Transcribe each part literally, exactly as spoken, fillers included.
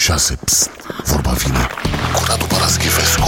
șase. Psst, vorba vine cu Radu Paraschivescu.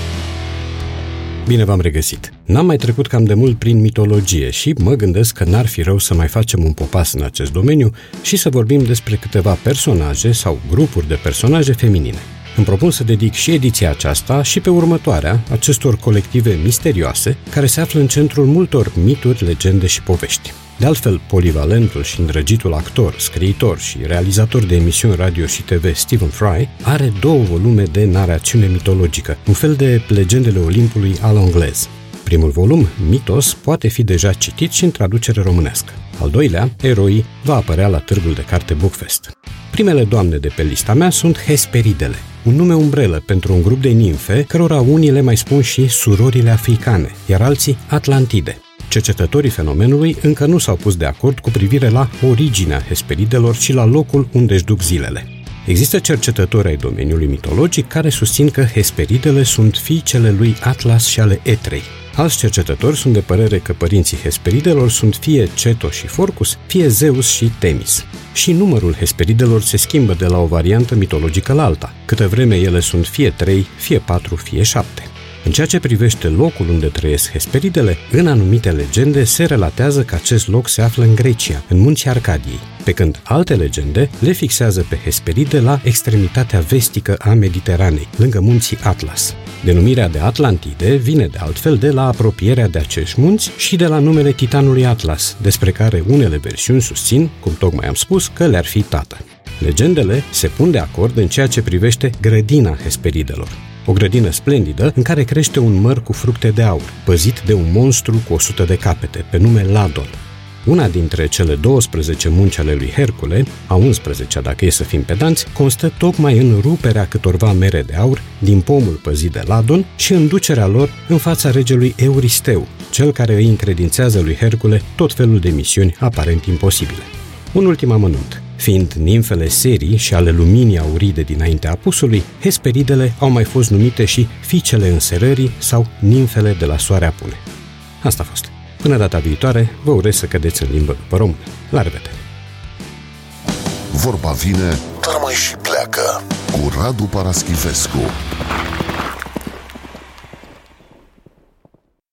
Bine v-am regăsit. N-am mai trecut cam de mult prin mitologie și mă gândesc că n-ar fi rău să mai facem un popas în acest domeniu și să vorbim despre câteva personaje sau grupuri de personaje feminine. Îmi propun să dedic și ediția aceasta și pe următoarea acestor colective misterioase care se află în centrul multor mituri, legende și povești. De altfel, polivalentul și îndrăgitul actor, scriitor și realizator de emisiuni radio și T V Stephen Fry are două volume de narațiune mitologică, un fel de Legendele Olimpului à l'anglaise. Primul volum, Mitos, poate fi deja citit și în traducere românească. Al doilea, Eroi, va apărea la Târgul de Carte Bookfest. Primele doamne de pe lista mea sunt Hesperidele, un nume umbrelă pentru un grup de nimfe, cărora unii le mai spun și surorile africane, iar alții Atlantide. Cercetătorii fenomenului încă nu s-au pus de acord cu privire la originea Hesperidelor și la locul unde își duc zilele. Există cercetători ai domeniului mitologic care susțin că Hesperidele sunt fiicele lui Atlas și ale Etrei. Alți cercetători sunt de părere că părinții Hesperidelor sunt fie Ceto și Phorcus, fie Zeus și Temis. Și numărul Hesperidelor se schimbă de la o variantă mitologică la alta, câtă vreme ele sunt fie trei, fie patru, fie șapte. În ceea ce privește locul unde trăiesc Hesperidele, în anumite legende se relatează că acest loc se află în Grecia, în munții Arcadiei, pe când alte legende le fixează pe Hesperide la extremitatea vestică a Mediteranei, lângă munții Atlas. Denumirea de Atlantide vine de altfel de la apropierea de acești munți și de la numele titanului Atlas, despre care unele versiuni susțin, cum tocmai am spus, că le-ar fi tată. Legendele se pun de acord în ceea ce privește grădina Hesperidelor. O grădină splendidă în care crește un măr cu fructe de aur, păzit de un monstru cu o sută de capete, pe nume Ladon. Una dintre cele douăsprezece munci ale lui Hercule, a unsprezecea dacă e să fim pedanți, constă tocmai în ruperea câtorva mere de aur din pomul păzit de Ladon și în ducerea lor în fața regelui Euristeu, cel care îi încredințează lui Hercule tot felul de misiuni aparent imposibile. Un ultim amănunt. Fiind nimfele serii și ale luminii aurii de dinaintea apusului, Hesperidele au mai fost numite și fiicele înserării sau nimfele de la soare apune. Asta a fost. Până data viitoare, vă urez să cădeți în limbă după română. La revedere! Vorba vine, dar mai și pleacă cu Radu Paraschivescu.